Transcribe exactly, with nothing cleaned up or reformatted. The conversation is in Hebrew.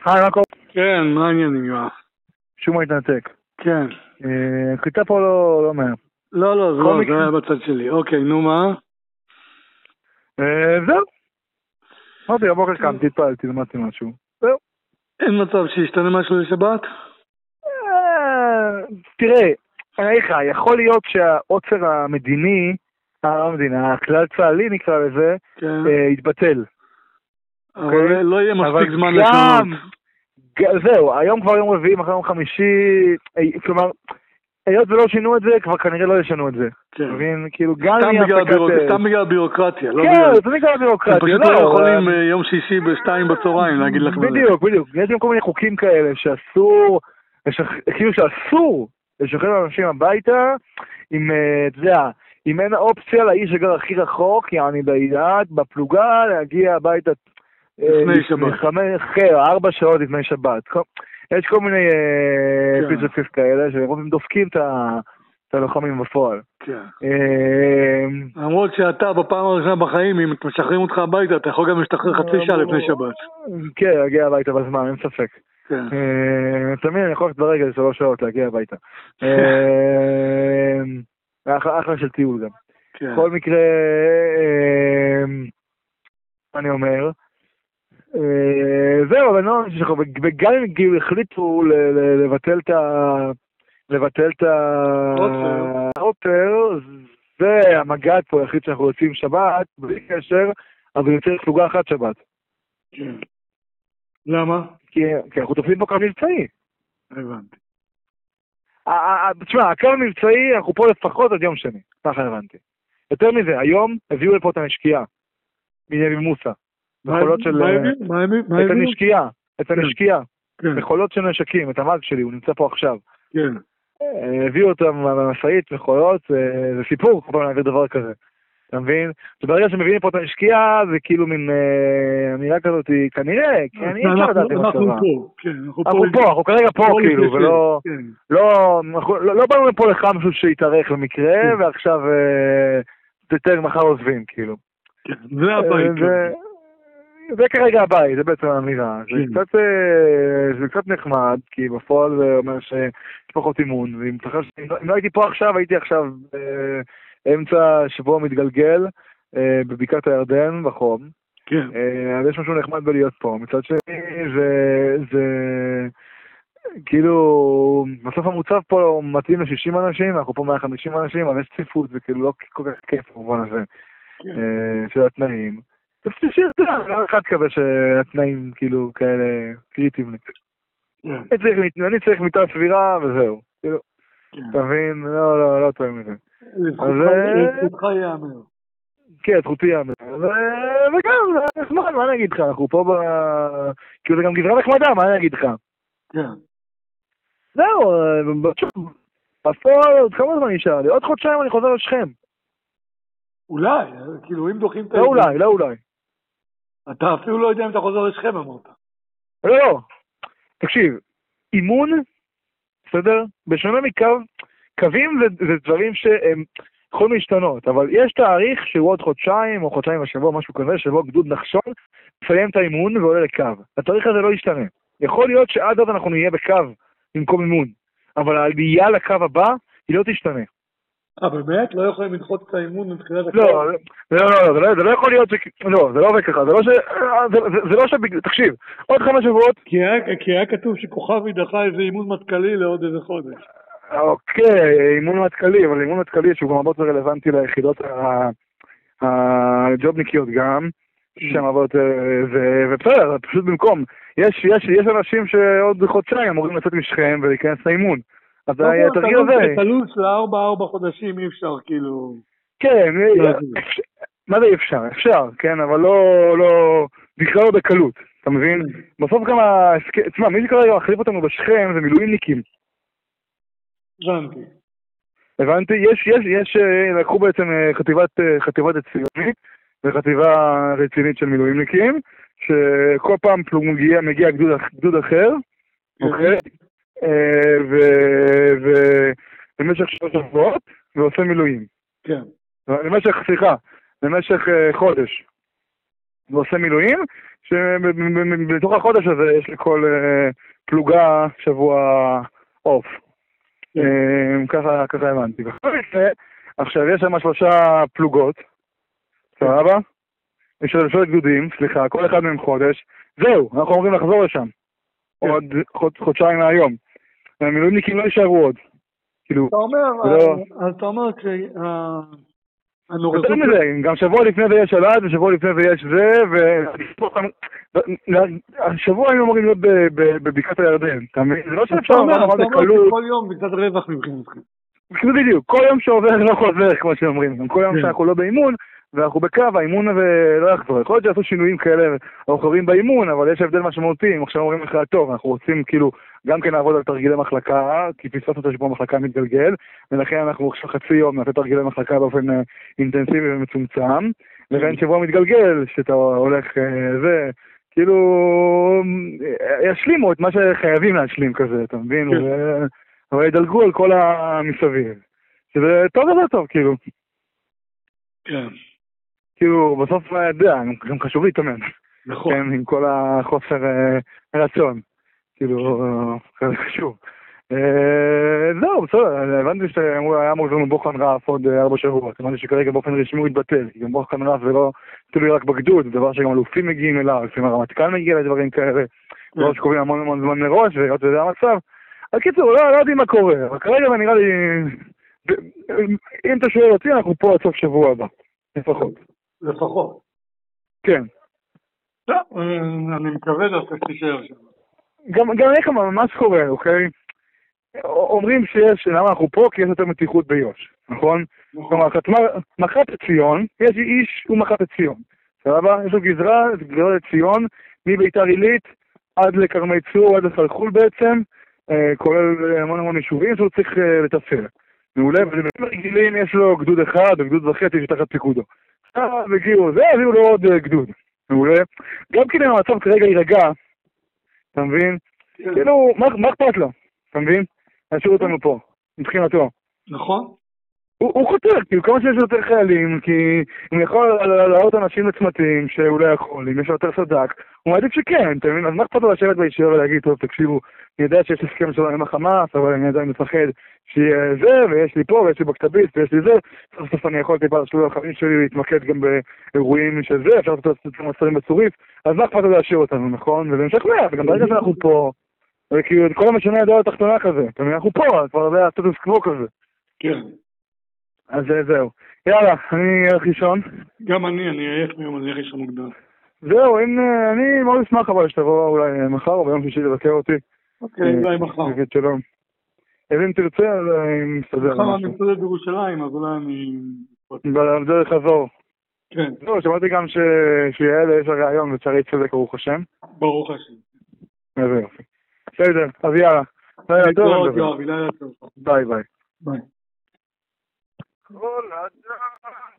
היי, מה קורה? כן, מה העניינים, יואב? שום התנתק. כן. קליטה פה לא לא מהר. לא, לא, זה לא, זה היה בצד שלי. אוקיי, נו מה? זהו. אמרתי, הבוקר קמתי, התפעלתי, למדתי משהו. זהו. אין מצב שישתנה משהו לשבת? תראה, אני אגיד לך, יכול להיות שהעוצר המדיני, המדינה, הכלל צה"לי נקרא לזה, יתבטל. אבל לא יהיה מספיק זמן לשנות. זהו, היום כבר יום רביעי, מחר יום חמישי, כלומר, היות ולא שינו את זה, כבר כנראה לא ישנו את זה. כן. מבין? כאילו, גם סתם בגלל בירוקרטיה. כן, זה בגלל בירוקרטיה. הם פשוט לא יכולים יום שישי בשתיים בצהריים להגיד לך. בדיוק, בדיוק. יש גם כל מיני חוקים כאלה שאסור, כאילו שאסור לשחרר אנשים הביתה, עם, אתה יודע, אם אין אופציה לאיש שגר הכי רחוק, יעני ביד, בפלוגה, להגיע הביתה לפני שבת. ארבע שעות לפני שבת. יש כל מיני פיצ'רפיס כאלה, שהם דופקים את הלוחמים בפועל. כן. למרות שאתה בפעם הראשונה בחיים, אם משחררים אותך הביתה, אתה יכול גם להשתחרר חצי שעה לפני שבת. כן, להגיע הביתה בזמן, אין ספק. כן. תמיד אני יכול ללכת ברגע לשלוש שעות להגיע הביתה. אחלה של טיול גם. כל מקרה, אני אומר, זהו, אבל לא, וגם אם כאילו החליטו לבטל את ה... לבטל את האופר, זה המגד פה היחיד שאנחנו יוצאים שבת, בלי קשר, אבל יוצא פלוגה אחת שבת. כן. למה? כי אנחנו תופסים פה קו מבצעי. הבנתי. תשמע, הקו מבצעי, אנחנו פה לפחות עד יום שני, ככה הבנתי. יותר מזה, היום הביאו לפה את הנשקייה, מנבי מוסה. מחולות של... מה הביאו? מה הביאו? את הנשקייה, את הנשקייה. מחולות של נשקים, את המאג שלי, הוא נמצא פה עכשיו. כן. הביאו אותם במסעית, מחולות, זה סיפור, כל פעם להעביר דבר כזה. אתה מבין? שברגע שמביאים פה את הנשקייה, זה כאילו מין אמירה כזאת, כנראה, כי אני אפשר לדעת עם הצבא. אנחנו פה, כן. אנחנו פה, אנחנו כרגע פה, כאילו, ולא... לא באנו לפה לך משהו שהתארך במקרה, ועכשיו תתר מחר עוזבים, כאילו. כן, זה הבית. זה כרגע הבית, זה בעצם האמירה. זה קצת נחמד, כי בפועל זה אומר שיש פחות אימון, ואם לא הייתי פה עכשיו, הייתי עכשיו באמצע שבוע מתגלגל בבקעת הירדן, בחום. כן. אז יש משהו נחמד בלהיות פה. מצד שני, זה כאילו, בסוף המוצב פה מתאים ל-שישים אנשים, אנחנו פה מאה וחמישים אנשים, אבל יש צפיפות, זה כאילו לא כל כך כיף במובן הזה של התנאים. זה פשוט שירתה, לא אחד כזה שהתנאים כאילו כאלה קריטיים. אני צריך מיטה סבירה וזהו. אתה מבין? לא, לא, לא טועים מזה. זכותך יאמר. כן, זכותי יאמר. וגם, זה נחמד, מה אני אגיד לך? אנחנו פה ב... כאילו זה גם גזרה נחמדה, מה אני אגיד לך? כן. זהו, בפועל, עוד כמה זמן נשאר לי? עוד חודשיים אני חוזר לשכם. אולי, כאילו אם דוחים את... לא אולי, לא אולי. אתה אפילו לא יודע אם אתה חוזר לשכם, אמרת. לא, לא. תקשיב, אימון, בסדר? בשונה מקו, קווים זה, זה דברים שהם יכולים להשתנות, אבל יש תאריך שהוא עוד חודשיים או חודשיים בשבוע, משהו כזה, שבו גדוד נחשון, מסיים את האימון ועולה לקו. התאריך הזה לא ישתנה. יכול להיות שעד אז אנחנו נהיה בקו במקום אימון, אבל העלייה לקו הבא היא לא תשתנה. אה, באמת? לא יכולים לדחות את האימון מבחינת הקו? לא, לא, לא, זה לא יכול להיות ש... לא, זה לא עובד ככה, זה לא ש... זה לא ש... תקשיב, עוד חמש שבועות... כי היה כתוב שכוכבי דחה איזה אימון מטכלי לעוד איזה חודש. אוקיי, אימון מטכלי, אבל אימון מטכלי שהוא גם הרבה יותר רלוונטי ליחידות הג'ובניקיות גם, שם הרבה יותר... ובסדר, פשוט במקום. יש אנשים שעוד חודשיים אמורים לצאת משכם ולהיכנס לאימון. אז התרגיל הזה... תלוש לארבע ארבע חודשים אי אפשר, כאילו... כן, מה זה אי אפשר? אפשר, כן, אבל לא, לא, בכלל לא בקלות, אתה מבין? בסוף גם ה... תשמע, מי שכרגע מחליף אותנו בשכם זה מילואימניקים. הבנתי. הבנתי, יש, יש, יש, לקחו בעצם חטיבת, חטיבת הציונית, וחטיבה רצינית של מילואימניקים, שכל פעם מגיע, מגיע גדוד, גדוד אחר, אוקיי? ובמשך שלוש שבועות, ועושה מילואים. כן. למשך, סליחה, למשך חודש. ועושה מילואים, שבתוך החודש הזה יש לכל פלוגה שבוע אוף. ככה, ככה הבנתי. עכשיו, יש שם שלושה פלוגות, סבבה? יש שלושה גדודים, סליחה, כל אחד מהם חודש. זהו, אנחנו אמורים לחזור לשם. עוד חודשיים מהיום. המילואימניקים לא יישארו עוד. כאילו, אתה אומר, אתה אומר שהנורזות... יותר מזה, גם שבוע לפני זה יש שלד, ושבוע לפני זה יש זה, והשבוע היינו אמורים להיות בבקעת הירדן. זה לא שאפשר לומר, אבל בקלות. כל יום זה קצת רווח מבחינתכם. בדיוק, כל יום שעובר לא חוזר, כמו שאומרים. כל יום שאנחנו לא באימון, ואנחנו בקו, האימון הזה לא יחזור. יכול להיות שעשו שינויים כאלה, אנחנו חברים באימון, אבל יש הבדל משמעותי. אם עכשיו אומרים לך, טוב, אנחנו רוצים כאילו גם כן לעבוד על תרגילי מחלקה, כי פספסנו את שבוע מחלקה מתגלגל, ולכן אנחנו עכשיו חצי יום נעשה תרגילי מחלקה באופן אינטנסיבי ומצומצם, לכן שבוע מתגלגל, שאתה הולך זה, כאילו, ישלימו את מה שחייבים להשלים כזה, אתה מבין? אבל ידלגו על כל המסביב. שזה טוב או לא טוב, כאילו. כן. כאילו, בסוף, אתה יודע, גם חשוב להתאמן. נכון. כן, עם כל החוסר רצון. כאילו, זה חשוב. זהו, בסדר, הבנתי שהיה אמור לנו בוחן רף עוד ארבע שבועות. הבנתי שכרגע באופן רשמי הוא התבטל, כי גם בוחן רף זה לא תלוי רק בגדוד, זה דבר שגם אלופים מגיעים אליו, לפעמים הרמטכ"ל מגיע לדברים כאלה, דבר שקובעים המון המון זמן מראש, והיות שזה המצב. אז קיצור, לא יודעים מה קורה, אבל כרגע זה נראה לי, אם אתה שואל אותי, אנחנו פה עד סוף שבוע הבא, לפחות. לפחות. כן. טוב, אני מקווה דווקא שתישאר שם. גם, גם איך ממש קורה, אוקיי? אומרים שיש, למה אנחנו פה? כי יש יותר מתיחות ביו"ש, נכון? כלומר, מח"ט ציון, יש איש הוא מח"ט ציון, סבבה? יש לו גזרה, גזרה לציון, מביתר עילית עד לכרמי צור, עד לחלחול בעצם, כולל המון המון יישובים שהוא צריך לתפעל. מעולה, ובאמת רגילים יש לו גדוד אחד או גדוד וחצי שתחת פיקודו. עכשיו הגיעו, זה הביאו לו עוד גדוד. מעולה. גם כן המצב כרגע יירגע, אתה מבין? כאילו, מה אכפת לו? אתה מבין? להשאיר אותנו פה, מבחינתו. נכון. הוא חותר, כאילו, כמה שיש יותר חיילים, כי הוא יכול להעלות אנשים לצמתים שהוא לא יכול, אם יש לו יותר סדק, הוא מעדיף שכן, אתה מבין? אז מה אכפת לו לשבת בישיבה ולהגיד, טוב, תקשיבו, אני יודע שיש הסכם שלו עם החמאס, אבל אני עדיין מפחד שיהיה זה, ויש לי פה, ויש לי בקטביסט, ויש לי זה, סוף סוף אני יכול טיפה לשלול לחברים שלי להתמקד גם באירועים של זה, אפשר לעשות את המסרים בצוריף, אז מה אכפת לו להשאיר אותנו, נכון? וזה המשך מה, וגם ברגע שאנחנו פה, וכאילו, כל המשנה ידוע לתחתונה כזה, אתה מבין? אנחנו פה, כבר זה הסטטוס קוו כזה. כן. אז זהו. יאללה, אני אלך לישון. גם אני, אני אעייף מיום, אני אלך לישון מוקדם. זהו, אם, אני מאוד אשמח אבל שתבוא אולי מחר או ביום שישי לבקר אותי. אוקיי, ביי מחר. נגיד שלום. אז אם תרצה, אז אני מסתדר. מחר אני מסתדר בירושלים, אז אולי אני... בדרך חזור. כן. זהו, שמעתי גם שיעל יש לה רעיון וצריך צדק ברוך השם. ברוך השם. איזה יופי. בסדר, אז יאללה. לילה טוב. לילה טוב. ביי ביי. ביי. כל אדם